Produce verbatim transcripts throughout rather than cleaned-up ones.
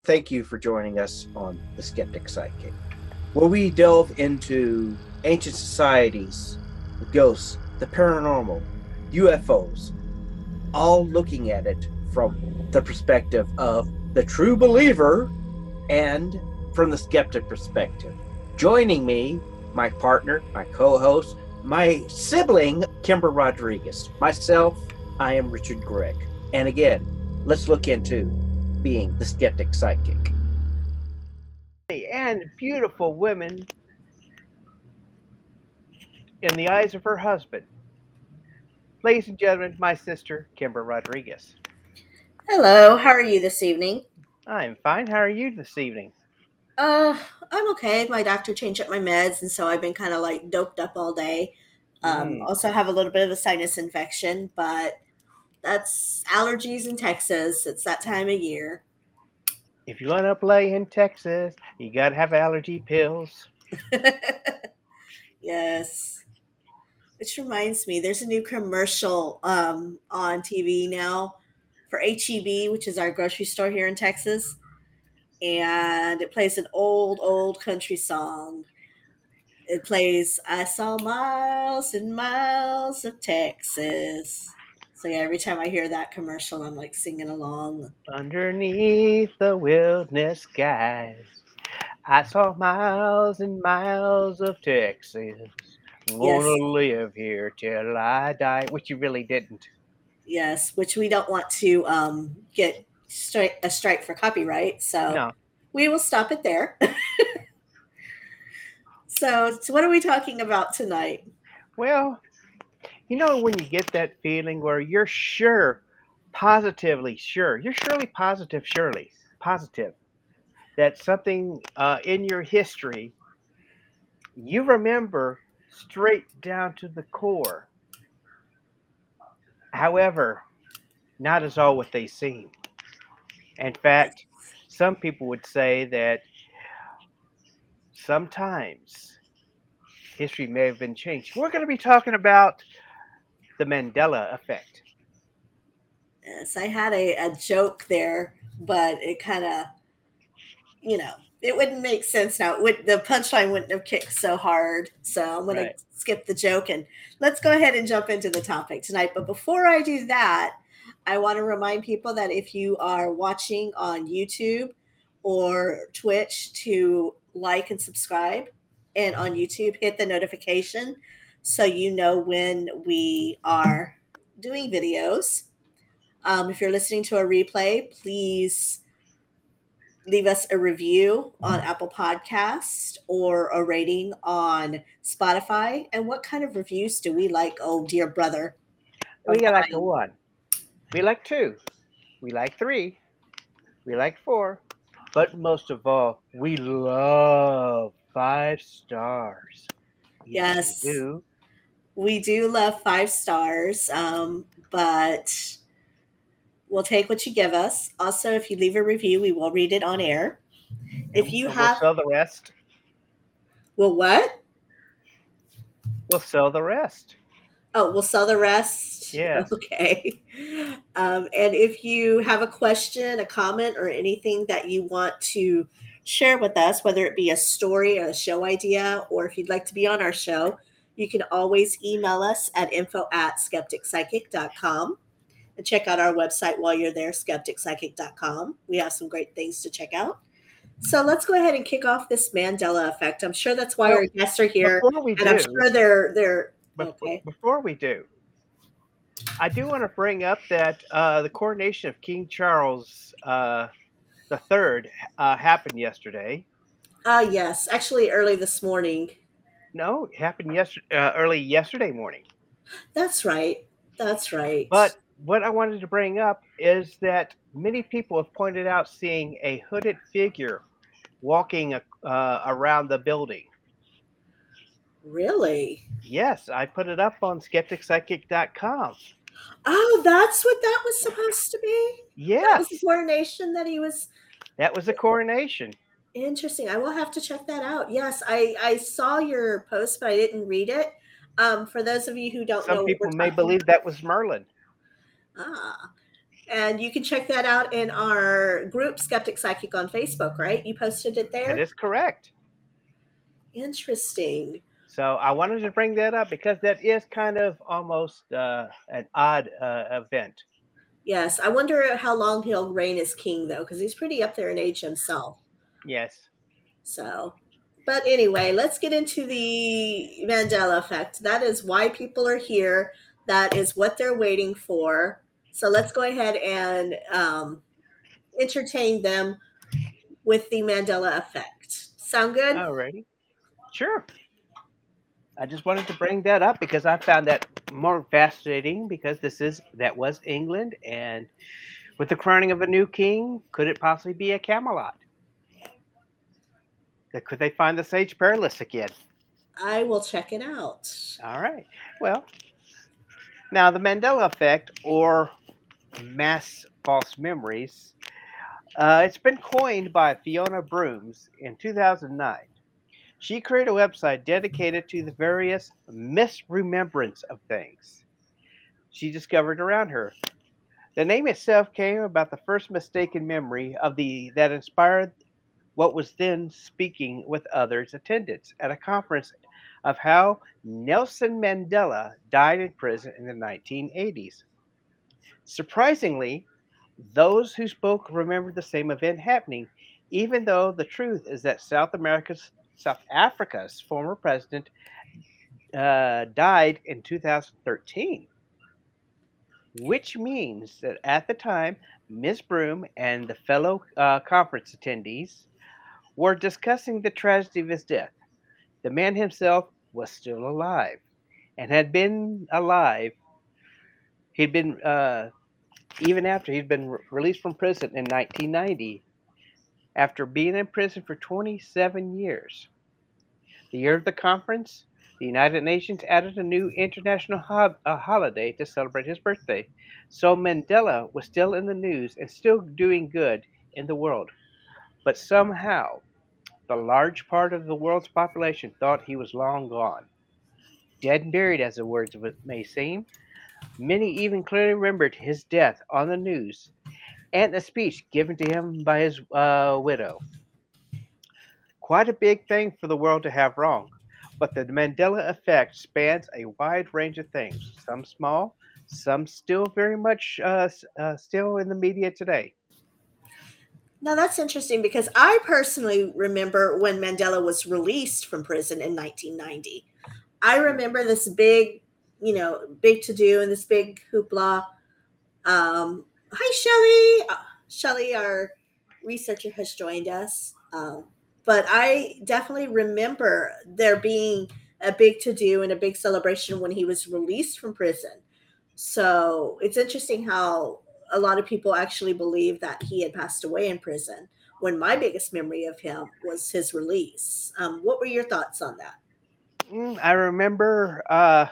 Thank you for joining us on The Skeptic Psychic, where we delve into ancient societies, the ghosts, the paranormal, U F Os, all looking at it from the perspective of the true believer and from the skeptic perspective. Joining me, my partner, my co-host, my sibling, Kimber Rodriguez. Myself, I am Richard Gregg. And again, let's look into being the skeptic psychic. And beautiful women in the eyes of her husband. Ladies and gentlemen, my sister, Kimber Rodriguez. Hello, how are you this evening? I'm fine. How are you this evening? Uh, I'm okay. My doctor changed up my meds, and so I've been kind of like doped up all day. Um, Mm. also have a little bit of a sinus infection, but that's allergies in Texas. It's that time of year. If you want to play in Texas, you got to have allergy pills. Yes. Which reminds me, there's a new commercial um, on T V now for H E B, which is our grocery store here in Texas. And it plays an old, old country song. It plays I saw miles and miles of Texas. So yeah, every time I hear that commercial, I'm like singing along. Underneath the wilderness skies, I saw miles and miles of Texas. I'm Yes, gonna live here till I die, which you really didn't. yes, which we don't want to um, get strike, a strike for copyright. So No. we will stop it there. so, so what are we talking about tonight? Well, you know when you get that feeling where you're sure, positively sure, you're surely positive, surely positive that something uh, in your history you remember straight down to the core. However, not as all what they seem. In fact, some people would say that sometimes history may have been changed. We're going to be talking about the Mandela effect. Yes, I had a, a joke there, but it kind of, you know, it wouldn't make sense now. It would the punchline wouldn't have kicked so hard. So I'm going to Right. skip the joke and let's go ahead and jump into the topic tonight. But before I do that, I want to remind people that if you are watching on YouTube or Twitch, to like and subscribe, and on YouTube hit the notification so you know when we are doing videos. Um, if you're listening to a replay, please leave us a review on Apple Podcast or a rating on Spotify. And what kind of reviews do we like, oh dear brother of We like a mine? one. We like two. We like three. We like four. But most of all, we love five stars. Yes, we Yes, do. we do love five stars, um, but we'll take what you give us. Also, if you leave a review, we will read it on air. If And, you and we'll have, sell the rest. well, what? We'll sell the rest. Oh, we'll sell the rest. Yes. Okay. Um, and if you have a question, a comment, or anything that you want to share with us, whether it be a story or a show idea, or if you'd like to be on our show, you can always email us at info at skeptic psychic dot com and check out our website while you're there, skeptic psychic dot com. We have some great things to check out. So let's go ahead and kick off this Mandela effect. I'm sure that's why Well, our guests are here, before we and I'm do, sure they're they're before, okay. before we do, I do want to bring up that uh, the coronation of King Charles uh, the Third uh, happened yesterday. Ah, yes, actually, early this morning. No, it happened yesterday, uh, early yesterday morning. That's right. That's right. But what I wanted to bring up is that many people have pointed out seeing a hooded figure walking uh, around the building. Really? Yes, I put it up on skeptic psychic dot com. Oh, that's what that was supposed to be? That was the Yes, coronation that he was. that was the coronation. Interesting. I will have to check that out. Yes, I I saw your post, but I didn't read it. Um, for those of you who don't Some know what we're people may talking believe that was Merlin. ah, And you can check that out in our group, Skeptic Psychic, on Facebook, right? You posted it there? That is correct. Interesting. So I wanted to bring that up because that is kind of almost uh, an odd uh, event. Yes. I wonder how long he'll reign as king, though, because he's pretty up there in age himself. Yes. So, but anyway, let's get into the Mandela effect. That is why people are here. That is what they're waiting for. So let's go ahead and um, entertain them with the Mandela effect. Sound good? Alrighty. Sure. I just wanted to bring that up because I found that more fascinating because this is that was England, and with the crowning of a new king, could it possibly be a Camelot? Could they find the Sage Perilous again? I will check it out. All right. Well, now the Mandela effect, or mass false memories, uh, it's been coined by Fiona Brooms in two thousand nine. She created a website dedicated to the various misremembrance of things she discovered around her. The name itself came about the first mistaken memory of the that inspired what was then speaking with others attendance at a conference of how Nelson Mandela died in prison in the nineteen eighties. Surprisingly, those who spoke remembered the same event happening, even though the truth is that South America's South Africa's former president uh, died in two thousand thirteen, which means that at the time, Miz Broom and the fellow uh, conference attendees were discussing the tragedy of his death. The man himself was still alive and had been alive. He'd been, uh, even after he'd been re- released from prison in nineteen ninety, after being in prison for twenty-seven years. The year of the conference, the United Nations added a new international ho- uh, holiday to celebrate his birthday. So Mandela was still in the news and still doing good in the world. But somehow, the large part of the world's population thought he was long gone. Dead and buried, as the words of it may seem. Many even clearly remembered his death on the news and a speech given to him by his uh, widow. Quite a big thing for the world to have wrong, but the Mandela effect spans a wide range of things, some small, some still very much uh, uh, still in the media today. Now that's interesting because I personally remember when Mandela was released from prison in nineteen ninety. I remember this big, you know, big to do and this big hoopla. Um, hi, Shelly. Uh, Shelly, our researcher, has joined us. Um, but I definitely remember there being a big to do and a big celebration when he was released from prison. So it's interesting how a lot of people actually believe that he had passed away in prison when my biggest memory of him was his release. Um, what were your thoughts on that? Mm, I remember, uh,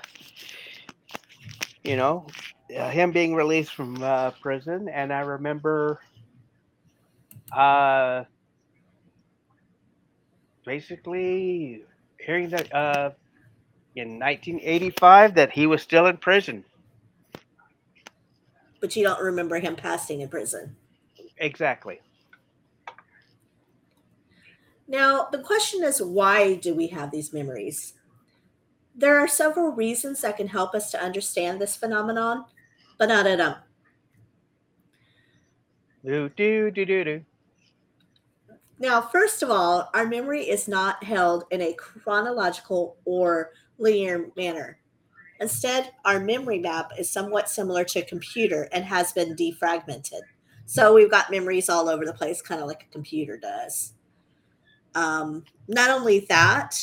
you know, uh, him being released from uh, prison, and I remember uh, basically hearing that uh, in nineteen eighty-five that he was still in prison. But you don't remember him passing in prison. Exactly. Now, the question is, why do we have these memories? There are several reasons that can help us to understand this phenomenon, but not at all. Do do do do do. Now, first of all, our memory is not held in a chronological or linear manner. Instead, our memory map is somewhat similar to a computer and has been defragmented. So we've got memories all over the place, kind of like a computer does. Um, not only that,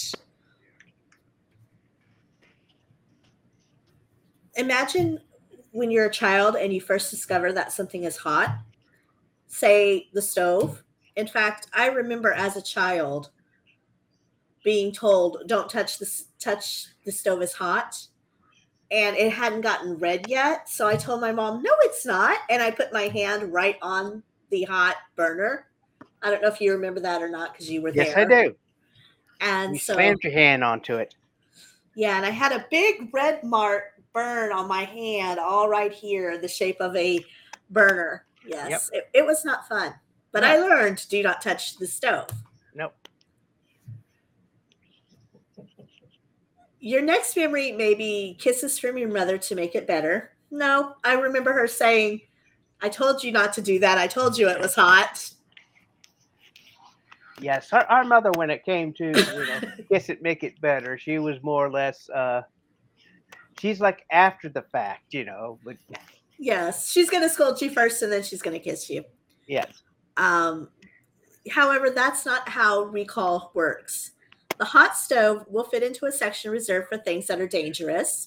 imagine when you're a child and you first discover that something is hot, say the stove. In fact, I remember as a child being told, "Don't touch this. Touch the stove is hot," and it hadn't gotten red yet. So I told my mom, "No, it's not," and I put my hand right on the hot burner. I don't know if you remember that or not because you were Yes, there. I do. And You so, slammed your hand onto it. yeah, and I had a big red mark burn on my hand, all right here, the shape of a burner. Yes, it, it was not fun. But I learned, do not touch the stove. Nope. Your next memory may be kisses from your mother to make it better. No, I remember her saying, I told you not to do that. I told you it was hot. Yes, our, our mother, when it came to, you know, kiss it, make it better, she was more or less, uh, she's like after the fact, you know. But yes, she's going to scold you first and then she's going to kiss you. Yes. Um, however, that's not how recall works. The hot stove will fit into a section reserved for things that are dangerous.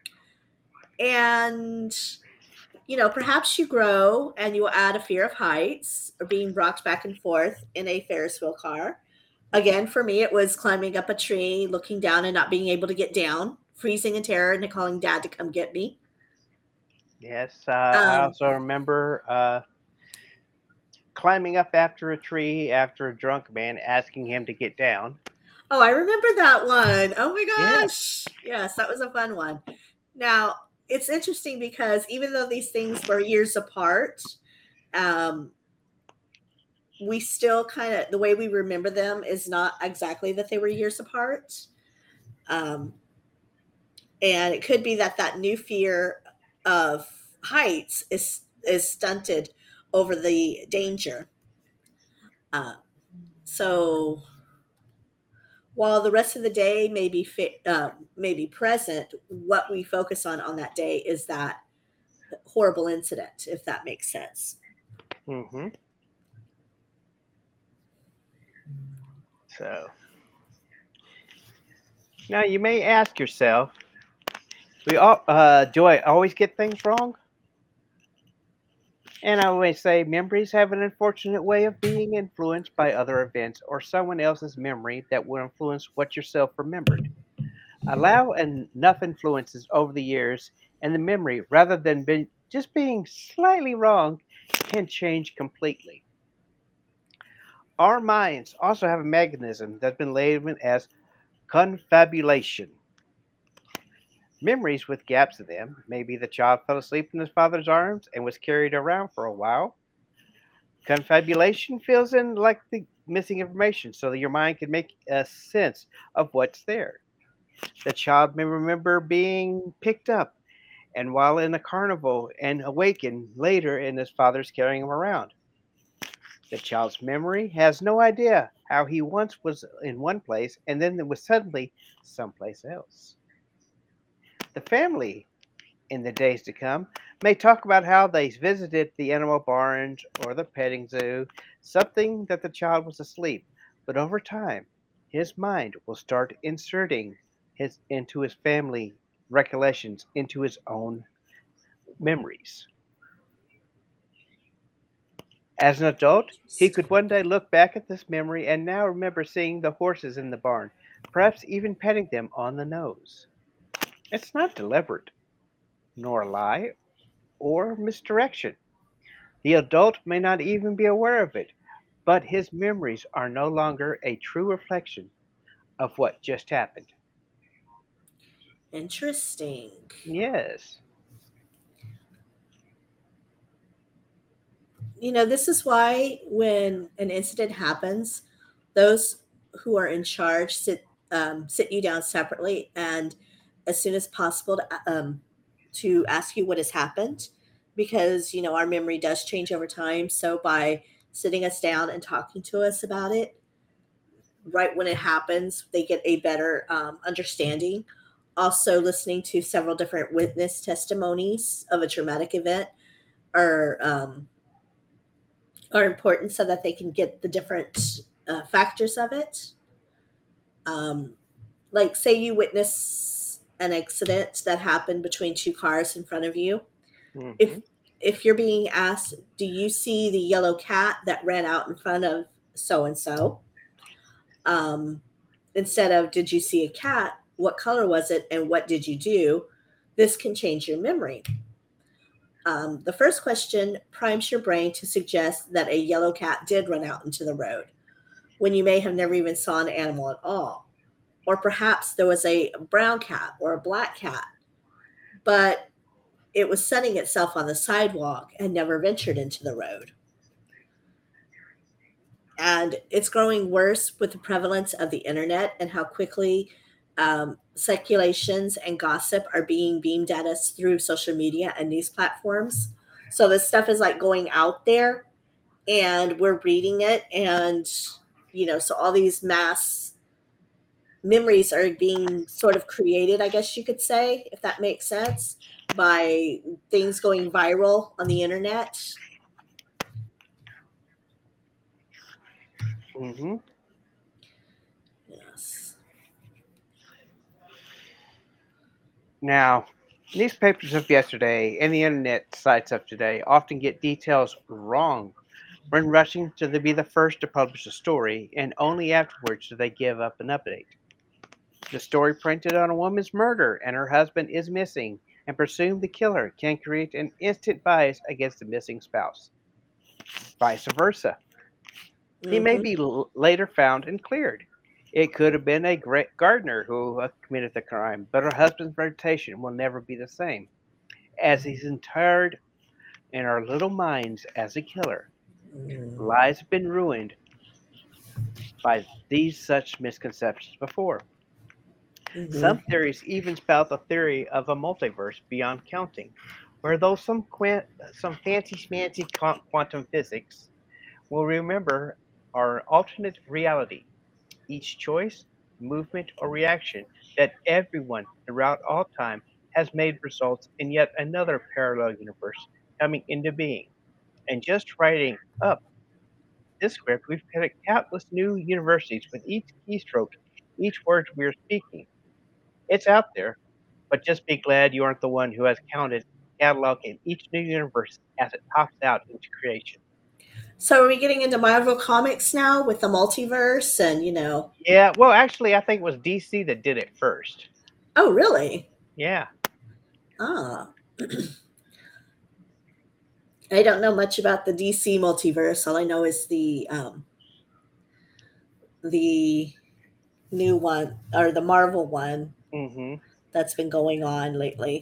And, you know, perhaps you grow and you will add a fear of heights or being rocked back and forth in a Ferris wheel car. Again, for me, it was climbing up a tree, looking down and not being able to get down, freezing in terror and calling Dad to come get me. Yes, uh, um, I also remember uh, climbing up after a tree after a drunk man asking him to get down. Oh, I remember that one. Oh my gosh. Yes, yes, that was a fun one. Now, it's interesting because even though these things were years apart, um, we still kind of, the way we remember them is not exactly that they were years apart. Um, and it could be that that new fear of heights is, is stunted over the danger. Uh, so... While the rest of the day may be fit, uh, may be present, what we focus on on that day is that horrible incident, if that makes sense. Mm-hmm. So now you may ask yourself, we all, uh, do I always get things wrong? And I always say memories have an unfortunate way of being influenced by other events or someone else's memory that will influence what yourself remembered. Allow enough influences over the years and the memory, rather than be, just being slightly wrong, can change completely. Our minds also have a mechanism that's been labeled as confabulation. Memories with gaps in them. Maybe the child fell asleep in his father's arms and was carried around for a while. Confabulation fills in like the missing information so that your mind can make a sense of what's there. The child may remember being picked up and while in a carnival and awaken later and his father's carrying him around. The child's memory has no idea how he once was in one place and then was suddenly someplace else. The family in the days to come may talk about how they visited the animal barns or the petting zoo, something that the child was asleep, but over time, his mind will start inserting his into his family recollections into his own memories. As an adult, he could one day look back at this memory and now remember seeing the horses in the barn, perhaps even petting them on the nose. It's not deliberate, nor a lie, or misdirection. The adult may not even be aware of it, but his memories are no longer a true reflection of what just happened. Interesting. Yes. You know, this is why when an incident happens, those who are in charge sit um, sit you down separately and as soon as possible to, um, to ask you what has happened, because, you know, our memory does change over time. So by sitting us down and talking to us about it, right when it happens, they get a better um, understanding. Also, listening to several different witness testimonies of a traumatic event are um, are important so that they can get the different uh, factors of it. Um, like, say you witness an accident that happened between two cars in front of you. Mm-hmm. If if you're being asked, do you see the yellow cat that ran out in front of so and so? Um, instead of did you see a cat? What color was it, and what did you do? This can change your memory. Um, the first question primes your brain to suggest that a yellow cat did run out into the road when you may have never even saw an animal at all. Or perhaps there was a brown cat or a black cat. But it was sunning itself on the sidewalk and never ventured into the road. And it's growing worse with the prevalence of the internet and how quickly um, speculations and gossip are being beamed at us through social media and news platforms. So this stuff is like going out there and we're reading it. And, you know, so all these mass memories are being sort of created, I guess you could say, if that makes sense, by things going viral on the internet. Mm-hmm. Yes. Now, newspapers of yesterday and the internet sites of today often get details wrong when rushing to be the first to publish a story, and only afterwards do they give up an update. The story printed on a woman's murder and her husband is missing, and presumed the killer can create an instant bias against the missing spouse. Vice versa. He may Mhm. be l- later found and cleared. It could have been a great gardener who uh, committed the crime, but her husband's reputation will never be the same, as he's interred in our little minds as a killer. Mm. Lives have been ruined by these such misconceptions before. Some Mhm. theories even spout the theory of a multiverse beyond counting, where though some quant- some fancy schmancy qu- quantum physics will remember our alternate reality, each choice, movement, or reaction that everyone throughout all time has made results in yet another parallel universe coming into being. And just writing up this script, we've created countless new universities with each keystroke, each word we are speaking. It's out there, but just be glad you aren't the one who has counted, cataloged in each new universe as it pops out into creation. So are we getting into Marvel Comics now with the multiverse and, you know, Yeah, well, actually, I think it was D C that did it first. oh, really? Yeah. Ah. I don't know much about the D C multiverse. All I know is the um the new one or the Marvel one Mm-hmm. that's been going on lately.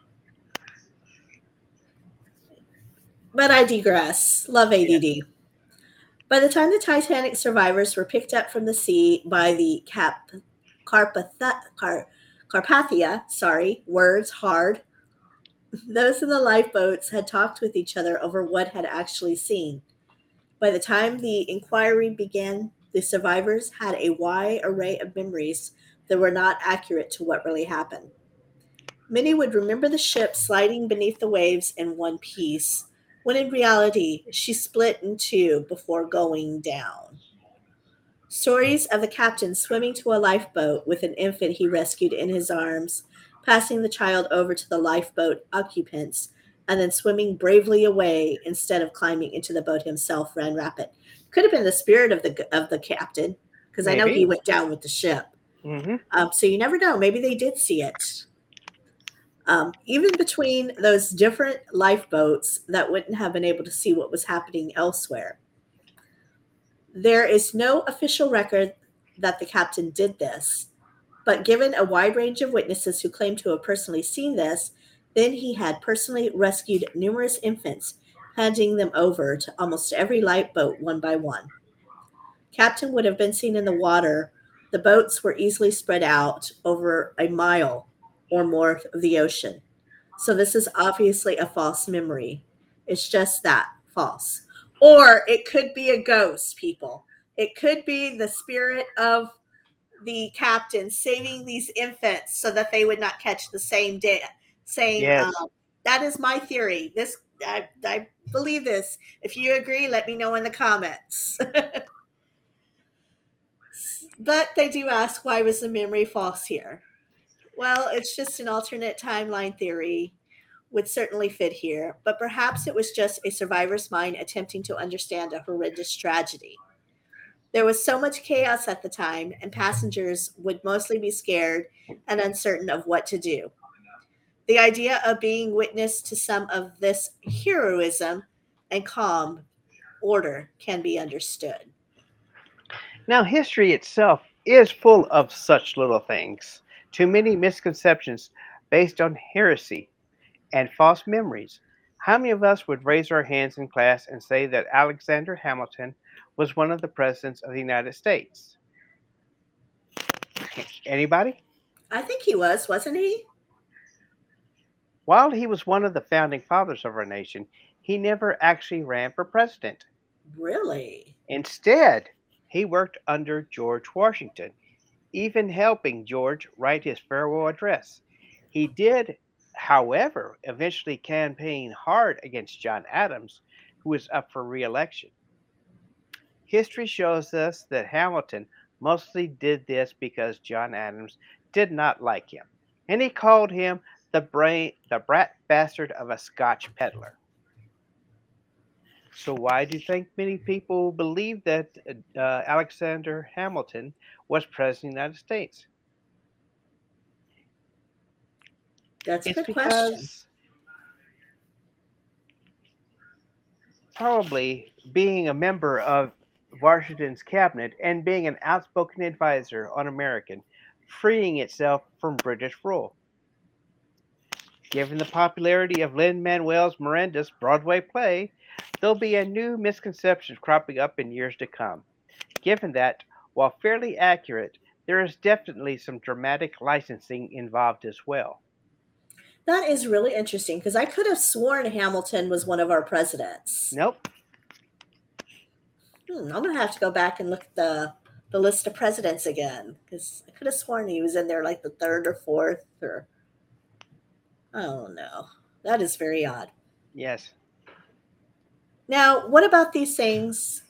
But I digress. Love Yeah. A D D. By the time the Titanic survivors were picked up from the sea by the Cap Carpatha, Car, Carpathia, sorry, words hard, those in the lifeboats had talked with each other over what had actually seen. By the time the inquiry began, the survivors had a wide array of memories that were not accurate to what really happened. Many would remember the ship sliding beneath the waves in one piece, when in reality she split in two before going down. Stories of the captain swimming to a lifeboat with an infant he rescued in his arms, passing the child over to the lifeboat occupants, and then swimming bravely away instead of climbing into the boat himself ran rapid. Could have been the spirit of the of the captain, because I know he Maybe. went down with the ship. Mm-hmm. Um, so you never know. Maybe they did see it. Um, even between those different lifeboats that wouldn't have been able to see what was happening elsewhere. There is no official record that the captain did this, but given a wide range of witnesses who claim to have personally seen this, then he had personally rescued numerous infants, handing them over to almost every lifeboat one by one. Captain would have been seen in the water. The boats were easily spread out over a mile or more of the ocean. So this is obviously a false memory. It's just that false. Or it could be a ghost, people. It could be the spirit of the captain saving these infants so that they would not catch the same day. Same. Um, Yes. that is my theory. This I, I believe this. If you agree, let me know in the comments. But they do ask, why was the memory false here? Well, it's just an alternate timeline theory, would certainly fit here, but perhaps it was just a survivor's mind attempting to understand a horrendous tragedy. There was so much chaos at the time, and passengers would mostly be scared and uncertain of what to do. The idea of being witness to some of this heroism and calm order can be understood. Now, history itself is full of such little things, too many misconceptions based on heresy, and false memories. How many of us would raise our hands in class and say that Alexander Hamilton was one of the presidents of the United States? Anybody? I think he was, wasn't he? While he was one of the founding fathers of our nation, he never actually ran for president. Really? Instead, he worked under George Washington, even helping George write his farewell address. He did, however, eventually campaign hard against John Adams, who was up for re-election. History shows us that Hamilton mostly did this because John Adams did not like him, and he called him the brain, the brat bastard of a Scotch peddler. So why do you think many people believe that uh, Alexander Hamilton was president of the United States? That's a It's good question. because probably being a member of Washington's cabinet and being an outspoken advisor on American, freeing itself from British rule. Given the popularity of Lin-Manuel Miranda's Broadway play, there'll be a new misconception cropping up in years to come. Given that, while fairly accurate, there is definitely some dramatic licensing involved as well. That is really interesting because I could have sworn Hamilton was one of our presidents. Nope. Hmm, I'm gonna have to go back and look at the the list of presidents again because I could have sworn he was in there like the third or fourth or oh no, that is very odd. Yes. Now, what about these things?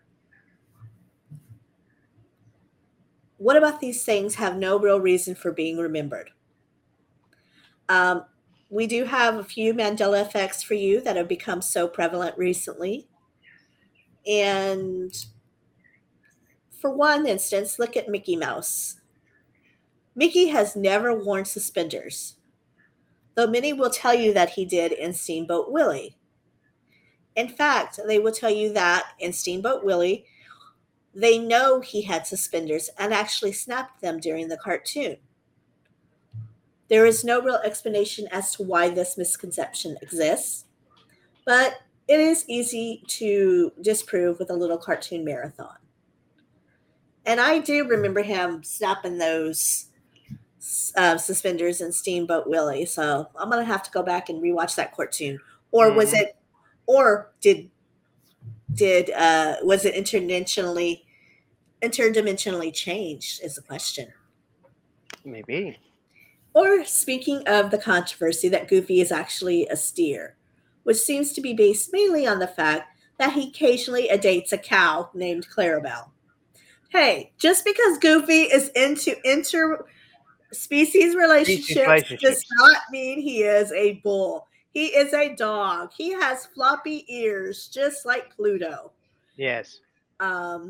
What about these things have no real reason for being remembered? Um, we do have a few Mandela effects for you that have become so prevalent recently. And for one instance, look at Mickey Mouse. Mickey has never worn suspenders, though many will tell you that he did in Steamboat Willie. In fact, they will tell you that in Steamboat Willie, they know he had suspenders and actually snapped them during the cartoon. There is no real explanation as to why this misconception exists, but it is easy to disprove with a little cartoon marathon. And I do remember him snapping those uh, suspenders in Steamboat Willie, so I'm going to have to go back and rewatch that cartoon. Or was Mhm. it, or did, did, uh, was it interdimensionally, interdimensionally changed is the question. Maybe. Or speaking of the controversy that Goofy is actually a steer, which seems to be based mainly on the fact that he occasionally dates a cow named Clarabelle. Hey, just because Goofy is into interspecies relationships relationships. does not mean he is a bull. He is a dog. He has floppy ears, just like Pluto. Yes. Um,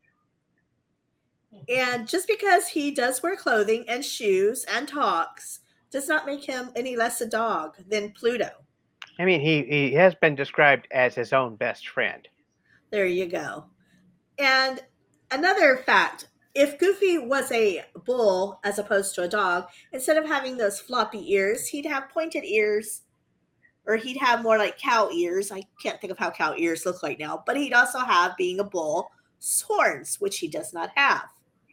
and just because he does wear clothing and shoes and talks does not make him any less a dog than Pluto. I mean, he, he has been described as his own best friend. There you go. And another fact, if Goofy was a bull as opposed to a dog, instead of having those floppy ears, he'd have pointed ears, or he'd have more like cow ears. I can't think of how cow ears look like now, but he'd also have, being a bull, horns, which he does not have.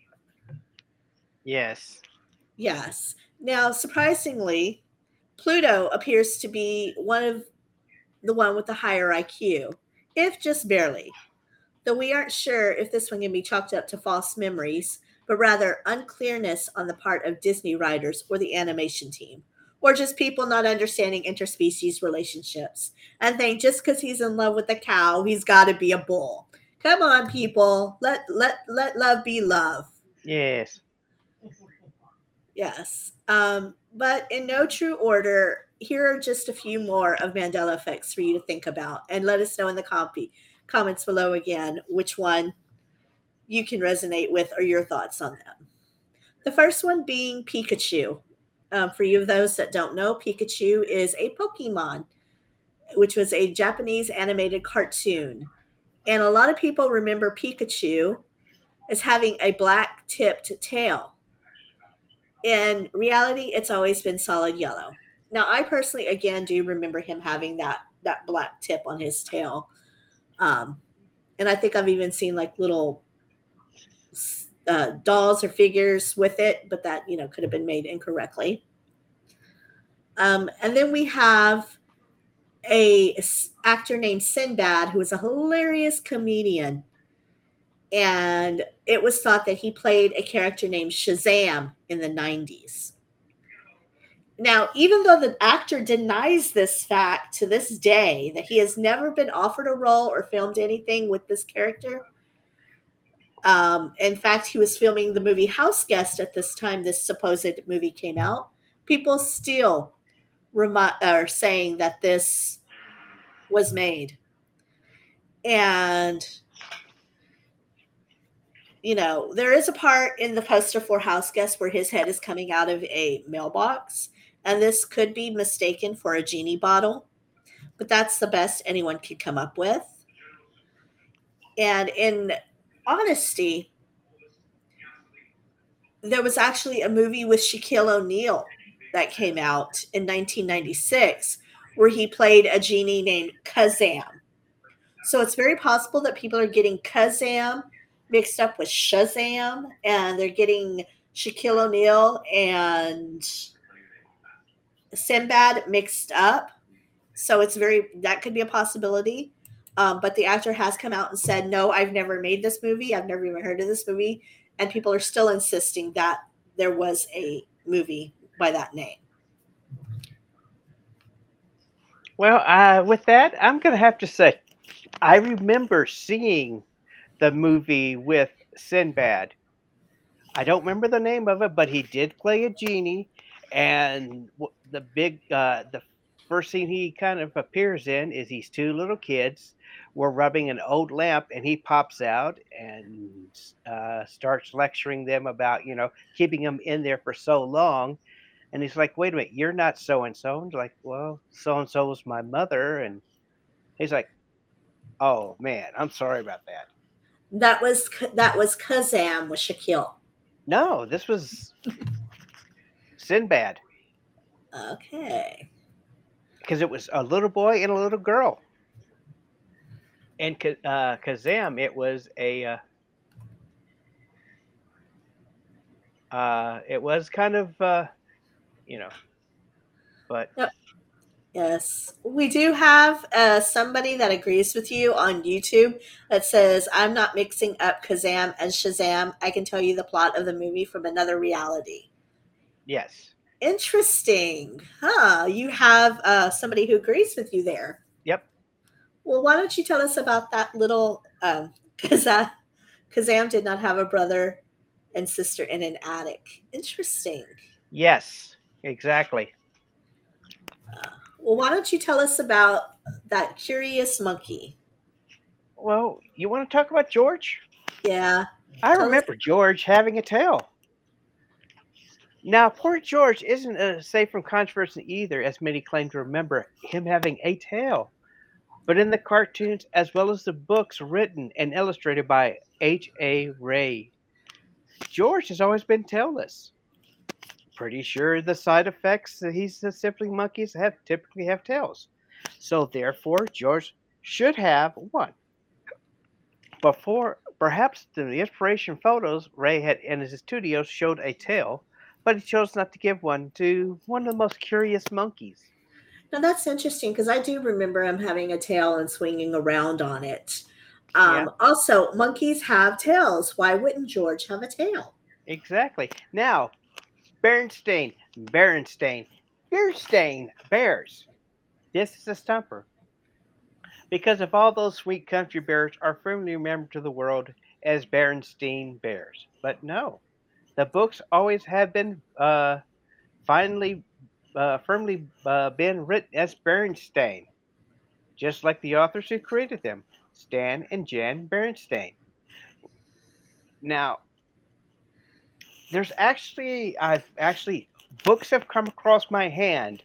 Yes. Yes. Now, surprisingly, Pluto appears to be one of the one with the higher I Q, if just barely. Though we aren't sure if this one can be chalked up to false memories, but rather unclearness on the part of Disney writers or the animation team, or just people not understanding interspecies relationships and think just because he's in love with a cow, he's got to be a bull. Come on, people. Let let let love be love. Yes. Yes. Um, but in no true order, here are just a few more of Mandela effects for you to think about, and let us know in the copy, comments below again which one you can resonate with or your thoughts on them. The first one being Pikachu. Um, for you of those that don't know, Pikachu is a Pokemon, which was a Japanese animated cartoon. And a lot of people remember Pikachu as having a black tipped tail. In reality, it's always been solid yellow. Now, I personally, again, do remember him having that that black tip on his tail, um, and I think I've even seen like little uh, dolls or figures with it, but that you know could have been made incorrectly. Um, and then we have a actor named Sinbad, who is a hilarious comedian, and it was thought that he played a character named Shazam in the nineties. Now, even though the actor denies this fact to this day, that he has never been offered a role or filmed anything with this character. Um, in fact, he was filming the movie House Guest at this time this supposed movie came out. People still remi- are saying that this was made. And, you know, there is a part in the poster for House Guest where his head is coming out of a mailbox. And this could be mistaken for a genie bottle, but that's the best anyone could come up with. And in honesty, there was actually a movie with Shaquille O'Neal that came out in nineteen ninety-six where he played a genie named Kazam. So it's very possible that people are getting Kazam mixed up with Shazam, and they're getting Shaquille O'Neal and Sinbad mixed up. So it's very, that could be a possibility. Um, but the actor has come out and said, no, I've never made this movie. I've never even heard of this movie. And people are still insisting that there was a movie by that name. Well, uh, with that, I'm going to have to say, I remember seeing the movie with Sinbad. I don't remember the name of it, but he did play a genie. And the big, uh, the first scene he kind of appears in is these two little kids were rubbing an old lamp, and he pops out and uh, starts lecturing them about, you know, keeping them in there for so long. And he's like, wait a minute, you're not so and so. And like, well, so and so was my mother. And he's like, oh man, I'm sorry about that. That was that was Kazam with Shaquille. No, this was Sinbad. Okay. Because it was a little boy and a little girl. And uh, Kazam, it was a, uh, uh, it was kind of, uh, you know, but. Yep. Yes, we do have uh, somebody that agrees with you on YouTube that says, I'm not mixing up Kazam and Shazam. I can tell you the plot of the movie from another reality. Yes. Interesting. Huh. You have uh, somebody who agrees with you there. Yep. Well, why don't you tell us about that little, um, Kazam, Kazam did not have a brother and sister in an attic. Interesting. Yes, exactly. Uh, well, why don't you tell us about that curious monkey? Well, you want to talk about George? Yeah. I remember us- George having a tail. Now, poor George isn't uh, safe from controversy either, as many claim to remember him having a tail. But in the cartoons, as well as the books written and illustrated by H A Ray, George has always been tailless. Pretty sure the side effects that he's the sibling monkeys have typically have tails. So therefore, George should have one. Before, perhaps the inspiration photos Ray had in his studio showed a tail, but he chose not to give one to one of the most curious monkeys. Now that's interesting because I do remember him having a tail and swinging around on it. Um, yeah. Also, monkeys have tails. Why wouldn't George have a tail? Exactly. Now, Berenstain, Berenstain, Berenstain Bears. This is a stumper. Because of all those sweet country bears are firmly remembered to the world as Berenstain Bears. But no, the books always have been uh, finally, uh, firmly uh, been written as Berenstain, just like the authors who created them, Stan and Jan Berenstain. Now, there's actually, I've actually, books have come across my hand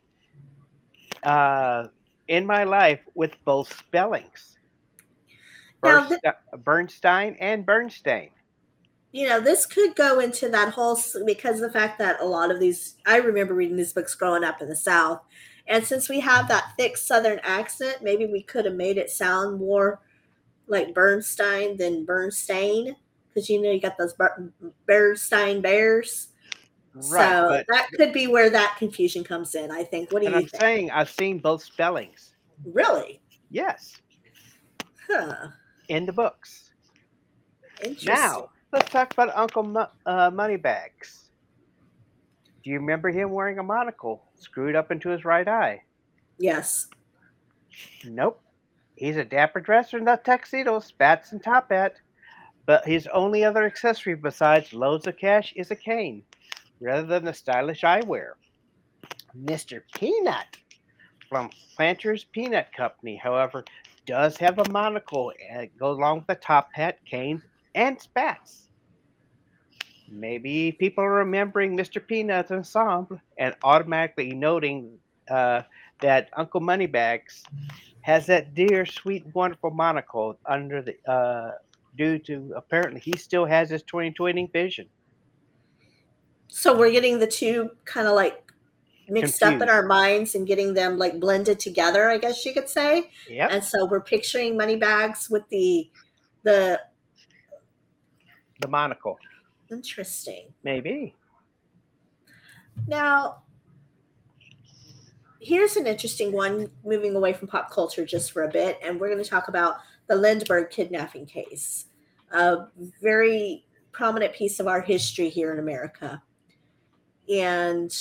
uh, in my life with both spellings. Now, th- Bernstein and Bernstein. you know, this could go into that whole, because of the fact that a lot of these, I remember reading these books growing up in the South. And since we have that thick Southern accent, maybe we could have made it sound more like Bernstein than Bernstein. Because, you know, you got those Bernstein bears. Right. So But, that could be where that confusion comes in, I think. What do and you I'm think? saying I've seen both spellings. Really? Yes. Huh. In the books. Interesting. Now, let's talk about Uncle Mo- uh, Moneybags. Do you remember him wearing a monocle screwed up into his right eye? Yes. Nope. He's a dapper dresser in the tuxedo, spats, and top hat. But his only other accessory besides loads of cash is a cane, rather than the stylish eyewear. Mister Peanut from Planters Peanut Company, however, does have a monocle and it goes along with the top hat, cane, and spats. Maybe people are remembering Mister Peanut's ensemble and automatically noting uh, that Uncle Moneybags has that dear, sweet, wonderful monocle under the uh, due to apparently he still has his twenty twenty vision. So we're getting the two kind of like mixed Confused. up in our minds and getting them like blended together, I guess you could say. Yep. And so we're picturing Moneybags with the the The monocle. interesting. Maybe. Now, here's an interesting one, moving away from pop culture just for a bit, and we're going to talk about the Lindbergh kidnapping case, a very prominent piece of our history here in America. And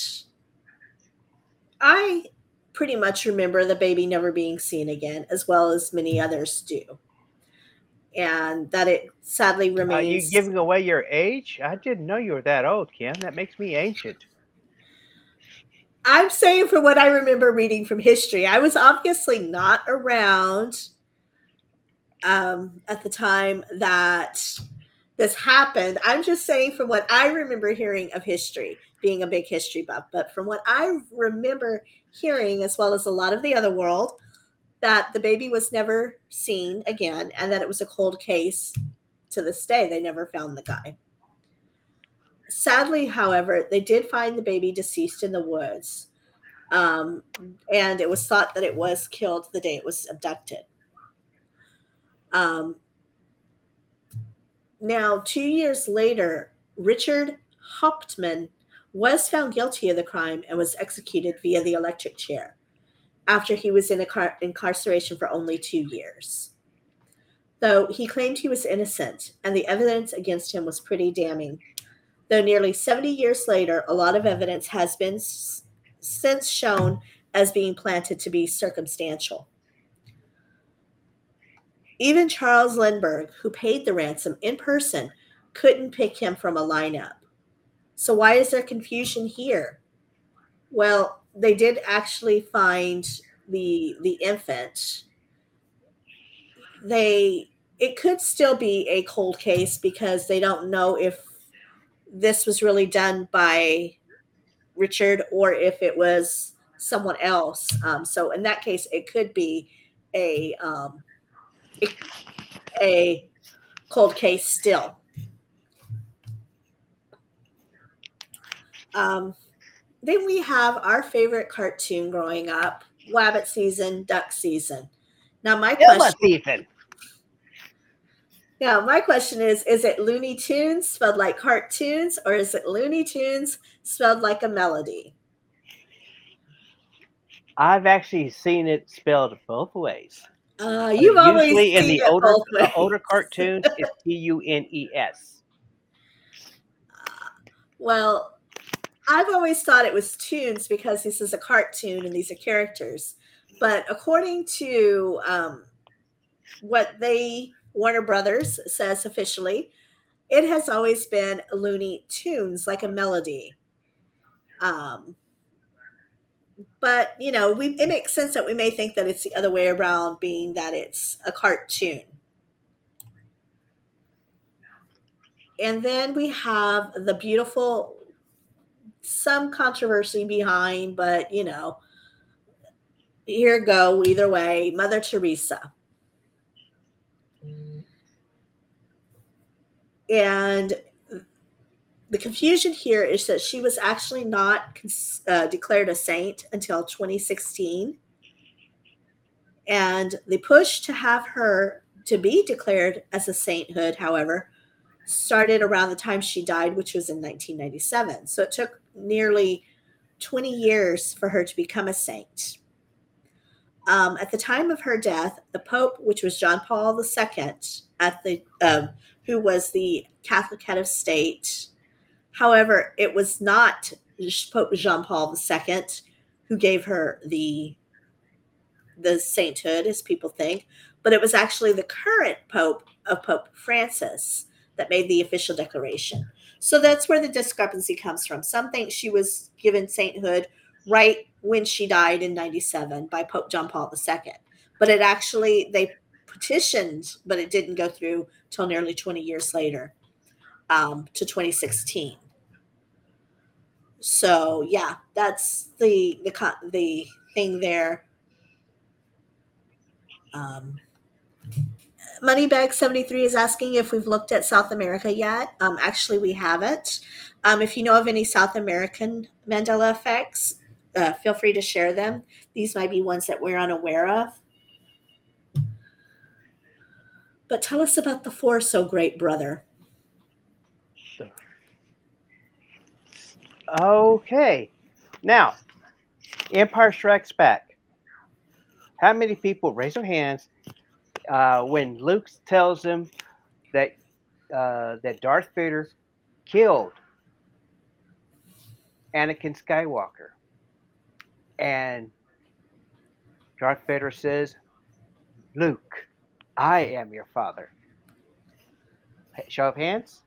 I pretty much remember the baby never being seen again, as well as many others do. And that it sadly Are remains. you giving away your age? I didn't know you were that old, Kim. That makes me ancient. I'm saying from what I remember reading from history. I was obviously not around um, at the time that this happened. I'm just saying from what I remember hearing of history, being a big history buff, but from what I remember hearing, as well as a lot of the other world, that the baby was never seen again and that it was a cold case to this day. They never found the guy. Sadly, however, they did find the baby deceased in the woods. Um, and it was thought that it was killed the day it was abducted. Um, now, two years later, Richard Hauptmann was found guilty of the crime and was executed via the electric chair after he was in a car- incarceration for only two years. Though he claimed he was innocent, and the evidence against him was pretty damning. Though nearly seventy years later, a lot of evidence has been s- since shown as being planted to be circumstantial. Even Charles Lindbergh, who paid the ransom in person, couldn't pick him from a lineup. So why is there confusion here? Well, they did actually find the the infant. They it could still be a cold case because they don't know if this was really done by Richard or if it was someone else. Um, so in that case, it could be a um, a cold case still. Um, then we have our favorite cartoon growing up, Wabbit season, Duck season. Now my question, Ethan. now my question is: Is it Looney Tunes spelled like cartoons, or is it Looney Tunes spelled like a melody? I've actually seen it spelled both ways. Uh, you've Uh, always usually in seen the it older both uh, ways. older cartoons, it's T U N E S. Well, I've always thought it was tunes because this is a cartoon and these are characters. But according to um, what they, Warner Brothers says officially, it has always been Looney Tunes, like a melody. Um, but, you know, we, it makes sense that we may think that it's the other way around, being that it's a cartoon. And then we have the beautiful, some controversy behind, but, you know, here go either way, Mother Teresa. And the confusion here is that she was actually not uh, declared a saint until twenty sixteen. And the push to have her to be declared as a sainthood, however, started around the time she died, which was in nineteen ninety-seven. So it took nearly twenty years for her to become a saint. Um, at the time of her death, the Pope, which was John Paul the Second, at the um, who was the Catholic head of state. However, it was not Pope Jean Paul the Second who gave her the the sainthood, as people think, but it was actually the current Pope of Pope Francis that made the official declaration. So that's where the discrepancy comes from. Some think she was given sainthood right when she died in ninety-seven by Pope John Paul the Second. But it actually, they petitioned, but it didn't go through till nearly twenty years later, um, to twenty sixteen. So yeah, that's the the the thing there. Um, Moneybag seventy-three is asking if we've looked at South America yet. Um, actually, we haven't. Um, if you know of any South American Mandela effects, uh, feel free to share them. These might be ones that we're unaware of. But tell us about the Force, oh great brother. Okay. Now, Empire Strikes Back. How many people raise their hands uh, when Luke tells them that uh, that Darth Vader killed Anakin Skywalker, and Darth Vader says, "Luke, I am your father." Show of hands.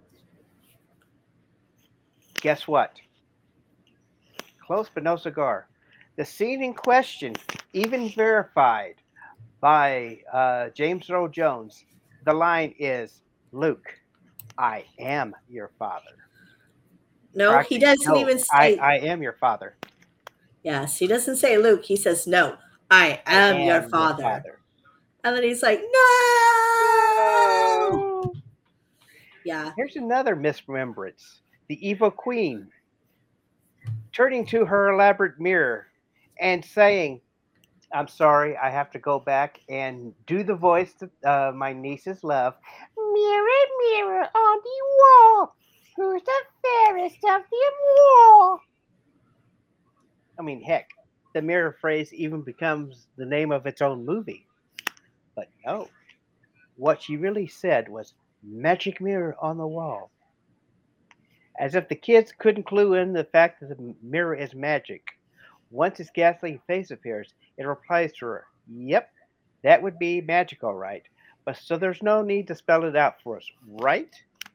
Guess what? Close but no cigar. The scene in question, even verified by uh, James Earl Jones, the line is, "Luke, I am your father." No, Actually, he doesn't no, even say. I, I am your father. Yes, he doesn't say Luke. He says, "No, I am, I am your, father. your father." And then he's like, "No." No. Yeah. Here's another misremembrance. The evil queen turning to her elaborate mirror and saying, "I'm sorry, I have to go back and do the voice that uh, my nieces love. Mirror, mirror on the wall, who's the fairest of them all?" I mean, heck, the mirror phrase even becomes the name of its own movie. But no, what she really said was, "Magic mirror on the wall." As if the kids couldn't clue in the fact that the mirror is magic. Once its ghastly face appears, it replies to her, "Yep, that would be magic, all right. But so there's no need to spell it out for us, right?"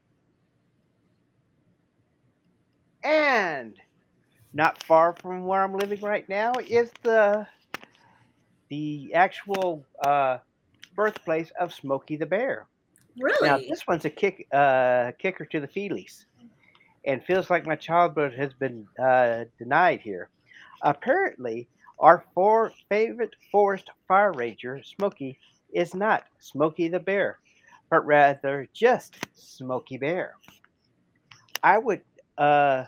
And not far from where I'm living right now is the the actual uh, birthplace of Smokey the Bear. Really? Now this one's a kick uh, kicker to the feelies, and feels like my childhood has been uh, denied here. Apparently, our four favorite forest fire ranger, Smokey, is not Smokey the Bear, but rather just Smokey Bear. I would uh,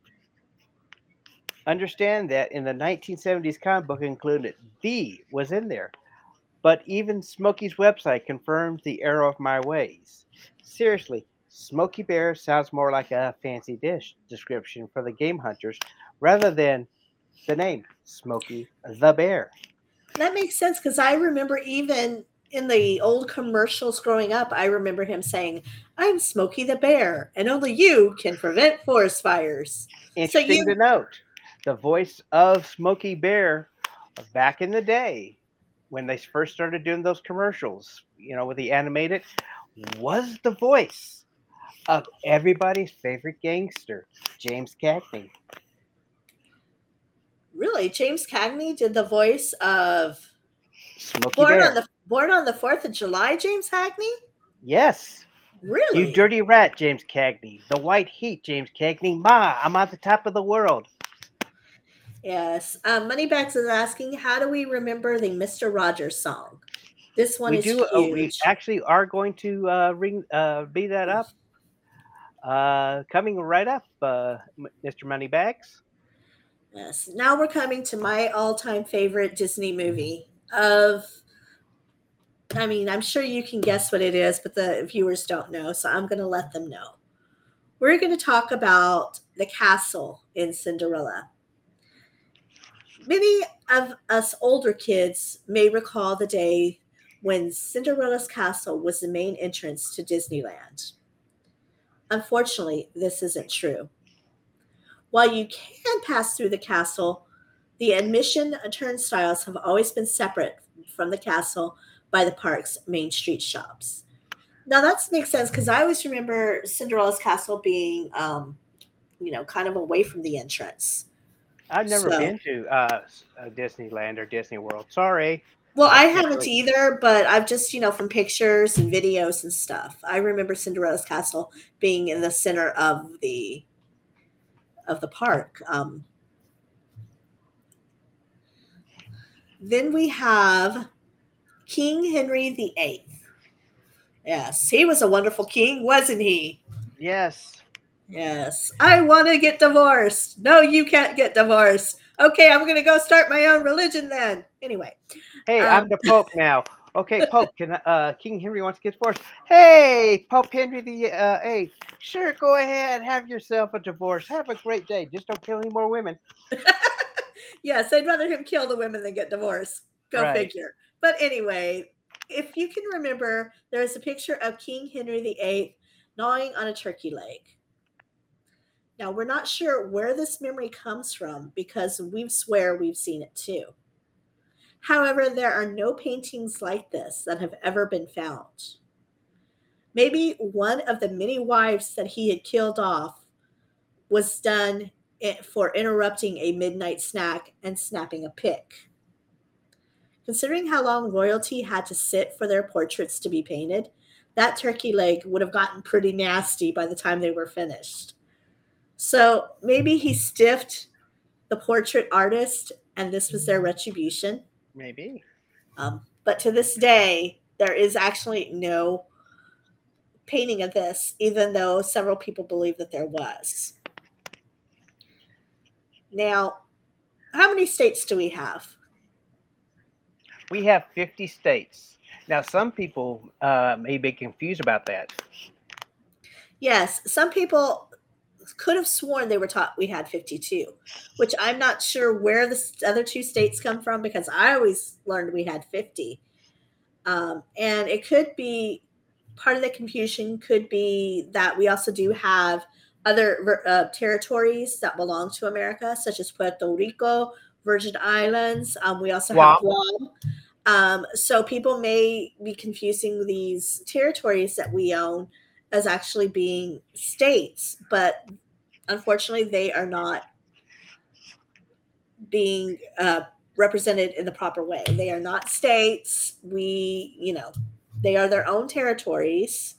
understand that in the nineteen seventies comic book included "the" was in there, but even Smokey's website confirms the error of my ways. Seriously, Smokey Bear sounds more like a fancy dish description for the game hunters rather than the name Smokey the Bear. That makes sense because I remember even in the old commercials growing up, I remember him saying, "I'm Smokey the Bear, and only you can prevent forest fires." Interesting so you... to note, the voice of Smokey Bear back in the day when they first started doing those commercials, you know, with the animated, was the voice of everybody's favorite gangster, James Cagney. Really, James Cagney did the voice of Smokey Born Bear. on the Born on the Fourth of July. James Cagney. Yes. Really? You dirty rat, James Cagney. The white heat, James Cagney. Ma, I'm on the top of the world. Yes. Um, Moneybags is asking, how do we remember the Mister Rogers song? This one we is do. huge. Uh, we actually are going to uh, ring uh, be that up. Uh, coming right up, uh, M- mister Moneybags. Yes. Now we're coming to my all-time favorite Disney movie of I mean, I'm sure you can guess what it is, but the viewers don't know, so I'm going to let them know. We're going to talk about the castle in Cinderella. Many of us older kids may recall the day when Cinderella's castle was the main entrance to Disneyland. Unfortunately, this isn't true. While you can pass through the castle, the admission turnstiles have always been separate from the castle by the park's main street shops. Now that makes sense because I always remember Cinderella's castle being, um, you know, kind of away from the entrance. I've never So, been to uh, s- uh, Disneyland or Disney World. Sorry, well, I I can't haven't really. either, but I've just, you know, from pictures and videos and stuff. I remember Cinderella's castle being in the center of the of the park. Um, then we have King Henry the Eighth. Yes, he was a wonderful king, wasn't he? Yes. Yes. I want to get divorced. No, you can't get divorced. Okay, I'm going to go start my own religion then. Anyway, Hey, I'm um, the Pope now. Okay, Pope, can I- uh, King Henry wants to get divorced. Hey, Pope Henry the uh, Eighth. Sure, go ahead, have yourself a divorce. Have a great day. Just don't kill any more women. yes, I'd rather him kill the women than get divorced. Go Right. figure. But anyway, if you can remember, there is a picture of King Henry the Eighth gnawing on a turkey leg. Now, we're not sure where this memory comes from because we swear we've seen it too. However, there are no paintings like this that have ever been found. Maybe one of the many wives that he had killed off was done i- for interrupting a midnight snack and snapping a pic. Considering how long royalty had to sit for their portraits to be painted, that turkey leg would have gotten pretty nasty by the time they were finished. So maybe he stiffed the portrait artist and this was their retribution. Maybe. Um, but to this day, there is actually no painting of this, even though several people believe that there was. Now, how many states do we have? We have fifty states. Now, some people uh, may be confused about that. Yes, some people could have sworn they were taught we had fifty-two, which I'm not sure where the other two states come from because I always learned we had fifty. Um, and it could be part of the confusion could be that we also do have other uh, territories that belong to America, such as Puerto Rico, Virgin Islands. Um, we also have Guam. Guam. Um, so people may be confusing these territories that we own as actually being states, but unfortunately, they are not being uh, represented in the proper way. They are not states. We, you know, they are their own territories.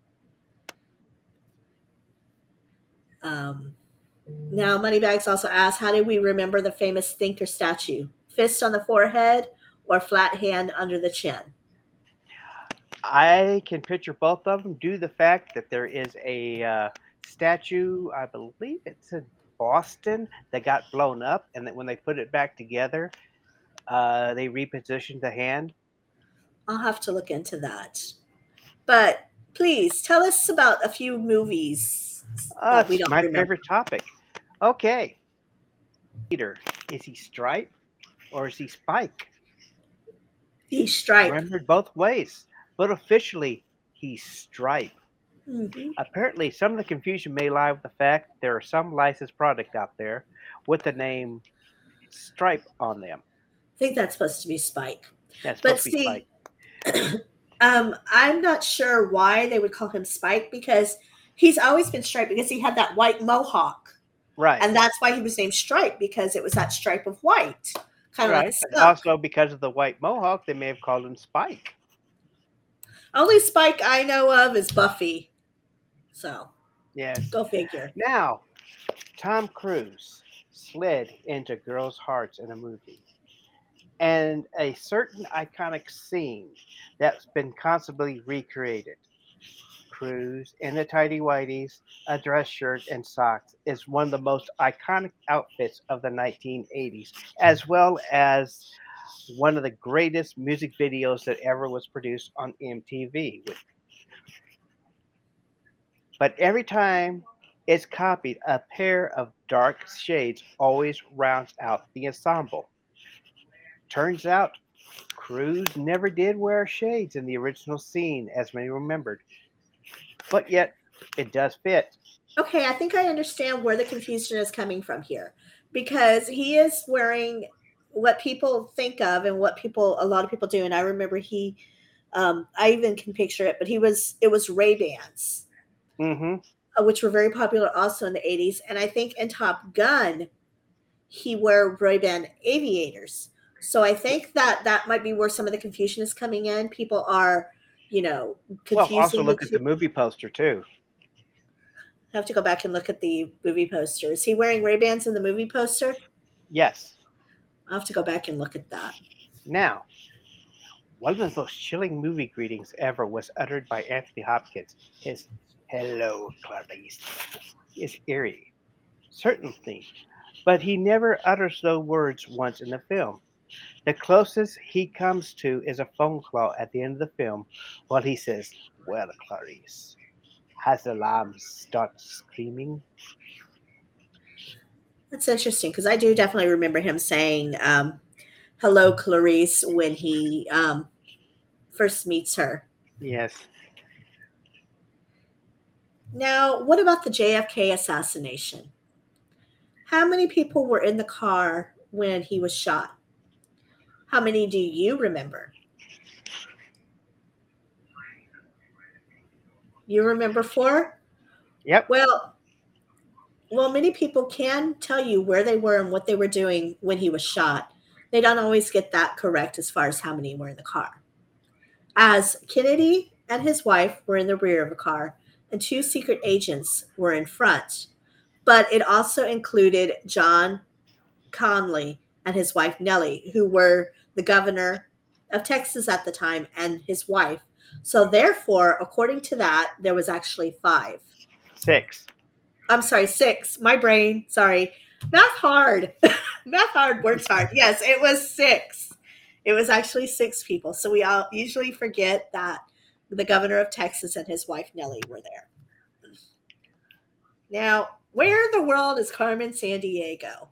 Um, now, Moneybags also asks, how do we remember the famous thinker statue? Fist on the forehead or flat hand under the chin? I can picture both of them due to the fact that there is a uh, statue, I believe it's in Boston, that got blown up, and that when they put it back together, uh, they repositioned the hand. I'll have to look into that. But please tell us about a few movies Uh, that we it's don't my remember. favorite topic. Okay, Peter, is he Stripe or is he Spike? The stripe. Remembered both ways, but officially he's Stripe. Mhm. Apparently, some of the confusion may lie with the fact there are some licensed product out there with the name Stripe on them. I think that's supposed to be Spike. That's But supposed to be Spike. see, um, I'm not sure why they would call him Spike because he's always been striped because he had that white mohawk. Right, And that's why he was named Stripe because it was that stripe of white, kind of like a right. And skunk. also because of the white mohawk, they may have called him Spike. Only Spike I know of is Buffy. So Yes. go figure. Now, Tom Cruise slid into girls' hearts in a movie. And a certain iconic scene that's been constantly recreated. Cruz in the tidy whities, a dress shirt, and socks is one of the most iconic outfits of the nineteen eighties, as well as one of the greatest music videos that ever was produced on M T V. But every time it's copied, a pair of dark shades always rounds out the ensemble. Turns out Cruz never did wear shades in the original scene, as many remembered, but yet it does fit. Okay, I think I understand where the confusion is coming from here, because he is wearing what people think of and what people, a lot of people do. And I remember he, um, I even can picture it, but he was, it was Ray Bans, Mm-hmm. uh, which were very popular also in the eighties. And I think in Top Gun, he wore Ray Ban aviators. So I think that that might be where some of the confusion is coming in. People are, you know, Well, also confusing the look at the two. movie poster too. I have to go back and look at the movie poster. Is he wearing Ray Bans in the movie poster? Yes. I'll have to go back and look at that. Now, one of the most chilling movie greetings ever was uttered by Anthony Hopkins. His "Hello, Clarice" is eerie, certainly, but he never utters those words once in the film. The closest he comes to is a phone call at the end of the film, while he says, "Well, Clarice, has the alarm started screaming?" That's interesting because I do definitely remember him saying, um, hello, Clarice, when he um, first meets her. Yes. Now, what about the J F K assassination? How many people were in the car when he was shot? How many do you remember? You remember four? Yep. Well, well, many people can tell you where they were and what they were doing when he was shot. They don't always get that correct as far as how many were in the car. As Kennedy and his wife were in the rear of a car, and two secret agents were in front. But it also included John Conley and his wife Nellie, who were the governor of Texas at the time, and his wife. So therefore, according to that, there was actually five. Six. I'm sorry, six. My brain, sorry. Math hard. Math hard, words hard. Yes, it was six. It was actually six people. So we all usually forget that the governor of Texas and his wife Nellie were there. Now, where in the world is Carmen Sandiego?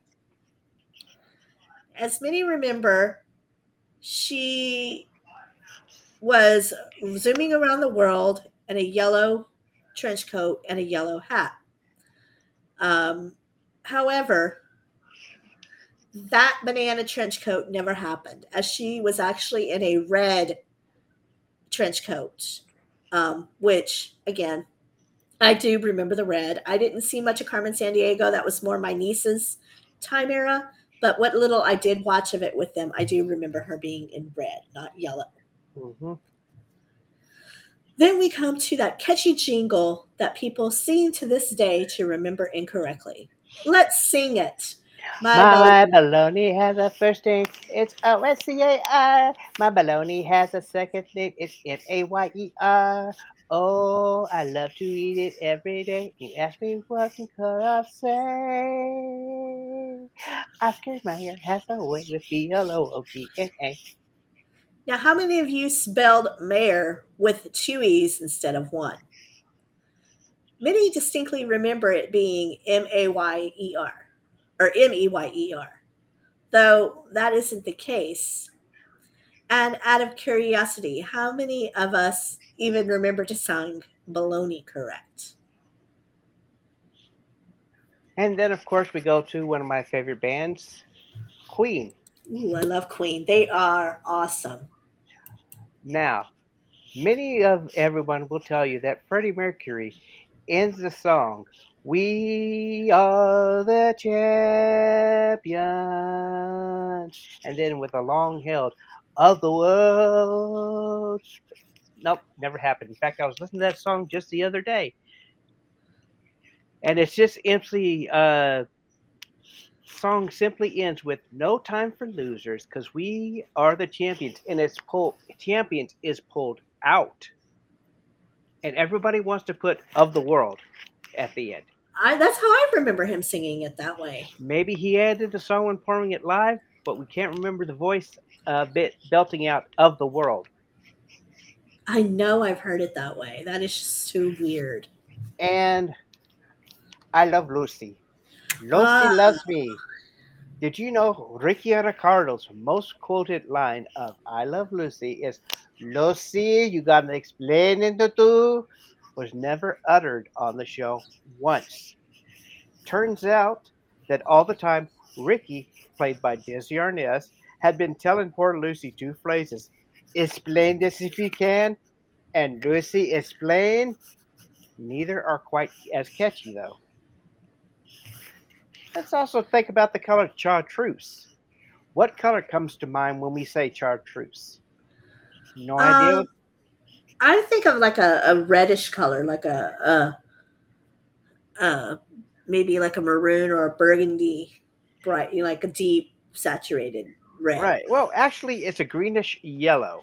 As many remember, she was zooming around the world in a yellow trench coat and a yellow hat. Um, however, that banana trench coat never happened, as she was actually in a red trench coat, um, which, again, I do remember the red. I didn't see much of Carmen Sandiego. That was more my niece's time era. But what little I did watch of it with them, I do remember her being in red, not yellow. Mm-hmm. Then we come to that catchy jingle that people seem to this day to remember incorrectly. Let's sing it. My, My baloney has a first name, it's O S C A R. My baloney has a second name, it's M A Y E R. Oh, I love to eat it every day. You ask me what can I say? Oscar Mayer has a way with B L O O G N A. Now, how many of you spelled mayor with two E's instead of one? Many distinctly remember it being M A Y E R or M E Y E R, though that isn't the case. And out of curiosity, how many of us even remember to sound baloney correct? And then, of course, we go to one of my favorite bands, Queen. Ooh, I love Queen. They are awesome. Now, many of everyone will tell you that Freddie Mercury ends the song, "We are the champions," and then with a long held of the world. Nope, never happened. In fact, I was listening to that song just the other day. And it's just empty. Uh, song simply ends with "No time for losers," because we are the champions, and it's pulled. Champions is pulled out. and everybody wants to put "of the world" at the end. I that's how I remember him singing it that way. Maybe he added the song when performing it live, but we can't remember the voice uh, bit belting out "of the world." I know I've heard it that way. That is just too weird. And I love Lucy. Lucy Ah, loves me. Did you know Ricky Ricardo's most quoted line of I Love Lucy is Lucy, you gotta explain it to do was never uttered on the show once. Turns out that all the time Ricky, played by Desi Arnaz, had been telling poor Lucy two phrases. Explain this if you can, and Lucy explain. Neither are quite as catchy though. Let's also think about the color chartreuse. What color comes to mind when we say chartreuse? No idea. um, I think of like a, a reddish color, like a, a, a maybe like a maroon or a burgundy, bright, you know, like a deep saturated red. Right. Well, actually, it's a greenish yellow.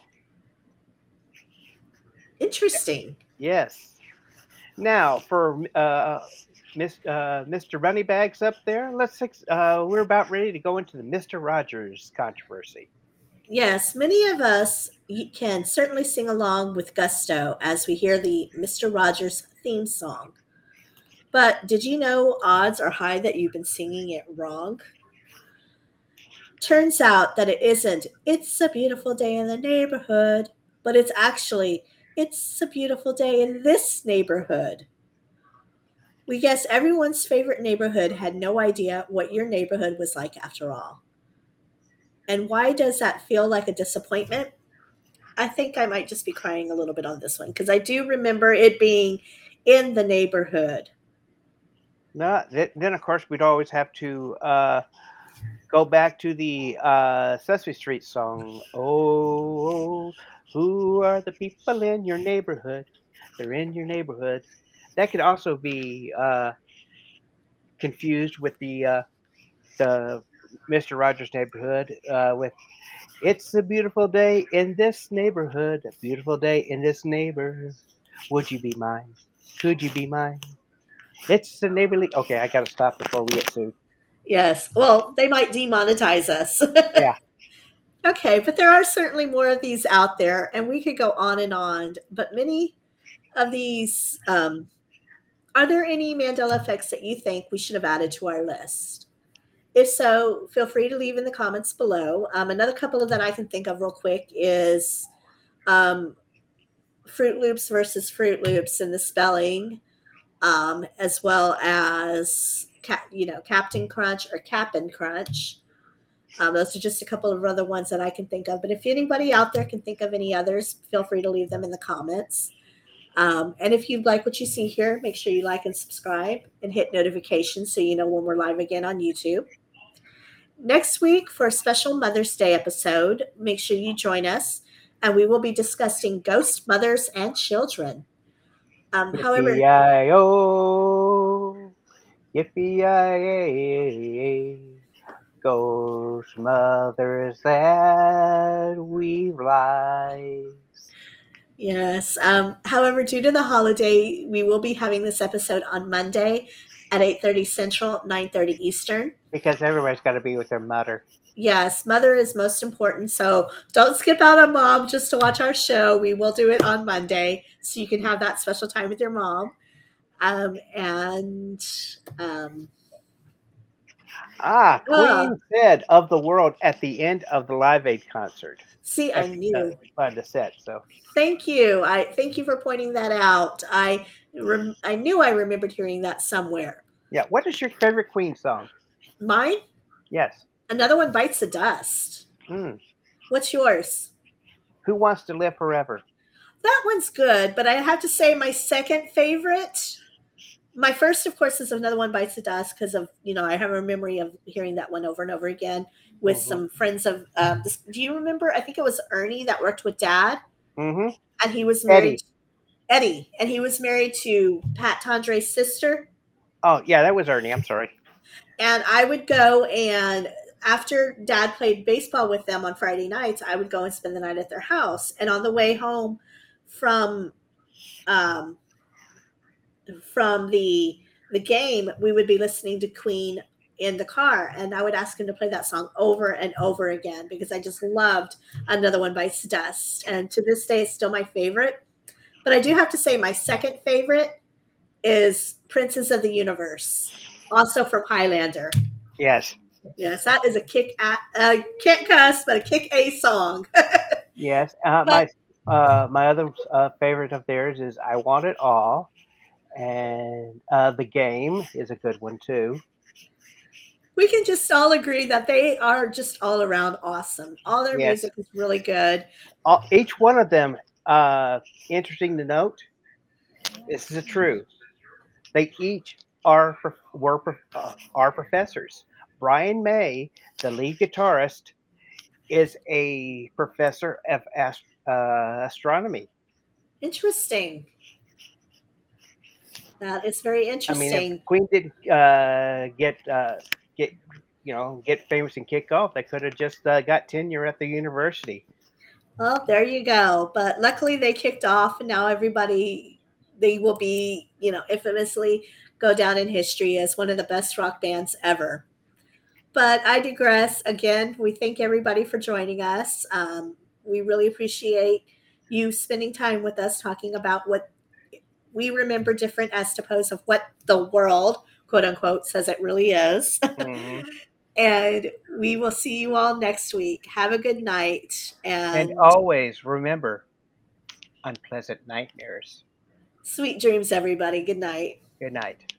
Interesting. Yes. Now, for uh, Miss, uh, Mister Runnybags up there, let's. ex- Uh, we're about ready to go into the Mister Rogers controversy. Yes, many of us y- can certainly sing along with gusto as we hear the mister Rogers theme song. But did you know odds are high that you've been singing it wrong? Turns out that it isn't, it's a beautiful day in the neighborhood, but it's actually, it's a beautiful day in this neighborhood. We guess everyone's favorite neighborhood had no idea what your neighborhood was like after all. And why does that feel like a disappointment? I think I might just be crying a little bit on this one because I do remember it being in the neighborhood. No, th- then of course we'd always have to uh, go back to the uh, Sesame Street song. Oh, who are the people in your neighborhood? They're in your neighborhood. That could also be uh, confused with the uh, the Mister Rogers neighborhood uh, with "It's a beautiful day in this neighborhood, a beautiful day in this neighborhood. Would you be mine? Could you be mine? It's a neighborly." Okay, I gotta stop before we get sued. Yes. Well, they might demonetize us. Yeah. Okay, but there are certainly more of these out there, and we could go on and on. But many of these, um, are there any Mandela effects that you think we should have added to our list? If so, feel free to leave in the comments below. Um, another couple that I can think of real quick is um, Fruit Loops versus Fruit Loops and the spelling, um, as well as Cap, you know, Captain Crunch or Cap'n Crunch. Um, those are just a couple of other ones that I can think of. But if anybody out there can think of any others, feel free to leave them in the comments. Um, and if you like what you see here, make sure you like and subscribe and hit notifications so you know when we're live again on YouTube. Next week, for a special Mother's Day episode, make sure you join us, and we will be discussing ghost mothers and children. Um, however, Yippee-yi-yo, yippee-yi-yi, ghost mothers that weave lies. yes. Um, however, due to the holiday, we will be having this episode on Monday at eight thirty Central, nine thirty Eastern. Because everybody's got to be with their mother. Yes, mother is most important. So don't skip out on mom just to watch our show. We will do it on Monday so you can have that special time with your mom. Um, and um, Ah, uh, Queen said "of the world" at the end of the Live Aid concert. see, I That's knew. fun to set. So Thank you. I thank you for pointing that out. I rem, I knew I remembered hearing that somewhere. yeah, what is your favorite Queen song? Mine, Yes. another one bites the dust. Mm. What's yours? Who Wants to Live Forever? That one's good, but I have to say my second favorite. My first, of course, is another one bites the dust because of, you know, I have a memory of hearing that one over and over again with Mhm. some friends of. Uh, this, do you remember? I think it was Ernie that worked with Dad, Mm-hmm. and he was married. Eddie. Eddie, and he was married to Pat Tondre's sister. Oh yeah, that was Ernie. I'm sorry. And I would go, and after Dad played baseball with them on Friday nights, I would go and spend the night at their house. And on the way home from um, from the the game, we would be listening to Queen in the car, and I would ask him to play that song over and over again because I just loved Another One Bites Dust, and to this day, it's still my favorite. But I do have to say, my second favorite is Princess of the Universe, also from Highlander. Yes. Yes, that is a kick a uh, can't cuss, but a kick a song. Yes. Uh, my uh, my other uh, favorite of theirs is I Want It All, and uh, The Game is a good one too. We can just all agree that they are just all around awesome. All their Yes. music is really good. All, each one of them, uh, interesting to note, this is true. They each are were uh, are professors. Brian May, the lead guitarist, is a professor of ast- uh, astronomy. Interesting. That is very I interesting. mean, if Queen didn't uh, get uh, get you know get famous and kick off, they could have just uh, got tenure at the university. Well, there you go. But luckily, they kicked off, and now everybody they will be, you know, infamously go down in history as one of the best rock bands ever. But I digress. Again, we thank everybody for joining us. Um, we really appreciate you spending time with us talking about what we remember different as opposed of what the world, quote unquote, says it really is. Mm-hmm. And we will see you all next week. Have a good night. And, And always remember, unpleasant nightmares. sweet dreams, everybody. Good night. Good night.